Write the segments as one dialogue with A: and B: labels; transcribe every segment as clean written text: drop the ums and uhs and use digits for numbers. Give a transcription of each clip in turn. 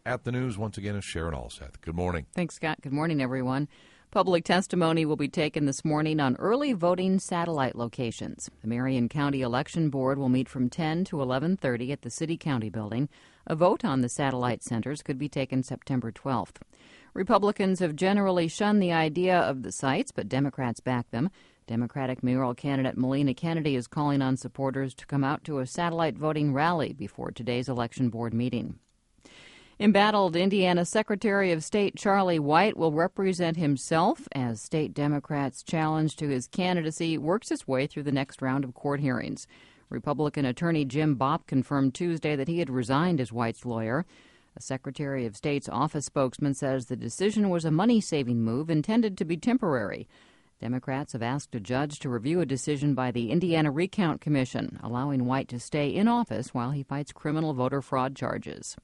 A: At the news, once again, is Sharon Alseth. Good morning.
B: Thanks, Scott. Good morning, everyone. Public testimony will be taken this morning on early voting satellite locations. The Marion County Election Board will meet from 10 to 11:30 at the City-County building. A vote on the satellite centers could be taken September 12th. Republicans have generally shunned the idea of the sites, but Democrats back them. Democratic mayoral candidate Melina Kennedy is calling on supporters to come out to a satellite voting rally before today's election board meeting. Embattled Indiana Secretary of State Charlie White will represent himself as state Democrats' challenge to his candidacy works its way through the next round of court hearings. Republican attorney Jim Bopp confirmed Tuesday that he had resigned as White's lawyer. A Secretary of State's office spokesman says the decision was a money-saving move intended to be temporary. Democrats have asked a judge to review a decision by the Indiana Recount Commission, allowing White to stay in office while he fights criminal voter fraud charges.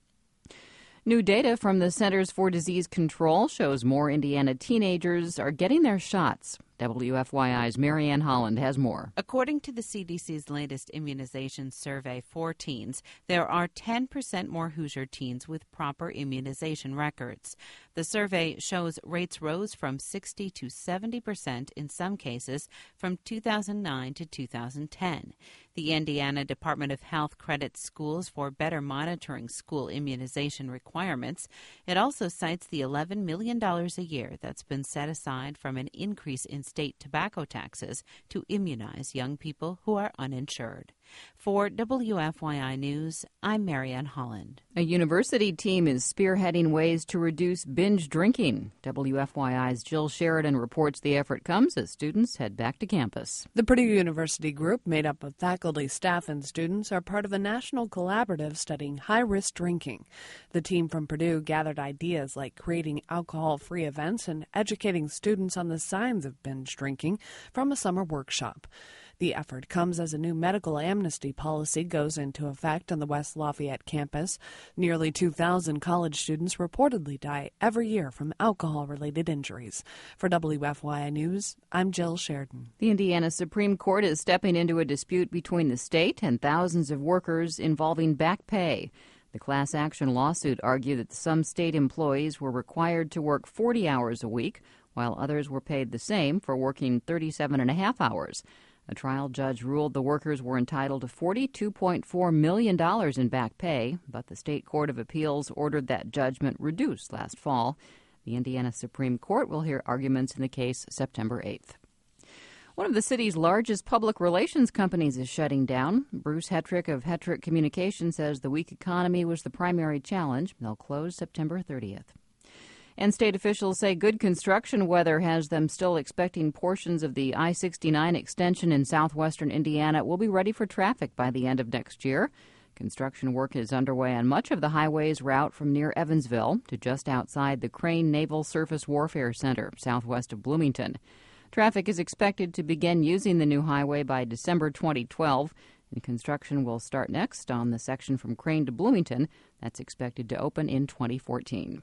B: New data from the Centers for Disease Control shows more Indiana teenagers are getting their shots. WFYI's Marianne Holland has more.
C: According to the CDC's latest immunization survey for teens, there are 10% more Hoosier teens with proper immunization records. The survey shows rates rose from 60 to 70% in some cases from 2009 to 2010. The Indiana Department of Health credits schools for better monitoring school immunization requirements. It also cites the $11 million a year that's been set aside from an increase in state tobacco taxes to immunize young people who are uninsured. For WFYI News, I'm Marianne Holland.
B: A university team is spearheading ways to reduce binge drinking. WFYI's Jill Sheridan reports the effort comes as students head back to campus.
D: The Purdue University group, made up of faculty, staff, and students, are part of a national collaborative studying high-risk drinking. The team from Purdue gathered ideas like creating alcohol-free events and educating students on the signs of binge drinking from a summer workshop. The effort comes as a new medical amnesty policy goes into effect on the West Lafayette campus. Nearly 2,000 college students reportedly die every year from alcohol-related injuries. For WFYI News, I'm Jill Sheridan.
B: The Indiana Supreme Court is stepping into a dispute between the state and thousands of workers involving back pay. The class action lawsuit argued that some state employees were required to work 40 hours a week, while others were paid the same for working 37.5 hours. A trial judge ruled the workers were entitled to $42.4 million in back pay, but the State Court of Appeals ordered that judgment reduced last fall. The Indiana Supreme Court will hear arguments in the case September 8th. One of the city's largest public relations companies is shutting down. Bruce Hetrick of Hetrick Communications says the weak economy was the primary challenge. They'll close September 30th. And state officials say good construction weather has them still expecting portions of the I-69 extension in southwestern Indiana will be ready for traffic by the end of next year. Construction work is underway on much of the highway's route from near Evansville to just outside the Crane Naval Surface Warfare Center, southwest of Bloomington. Traffic is expected to begin using the new highway by December 2012. And construction will start next on the section from Crane to Bloomington. That's expected to open in 2014.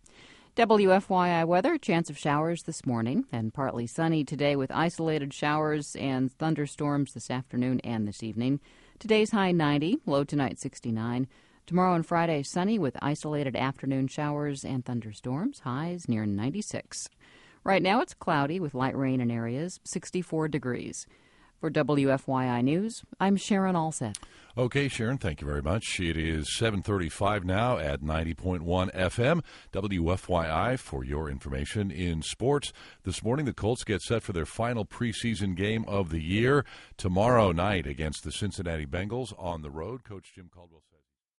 B: WFYI weather, chance of showers this morning and partly sunny today with isolated showers and thunderstorms this afternoon and this evening. Today's high 90, low tonight 69. Tomorrow and Friday sunny with isolated afternoon showers and thunderstorms, highs near 96. Right now it's cloudy with light rain in areas, 64 degrees. For WFYI News, I'm Sharon Alseth.
A: Okay, Sharon, thank you very much. It is 7:35 now at 90.1 FM, WFYI, for your information in sports. This morning, the Colts get set for their final preseason game of the year tomorrow night against the Cincinnati Bengals on the road. Coach Jim Caldwell said.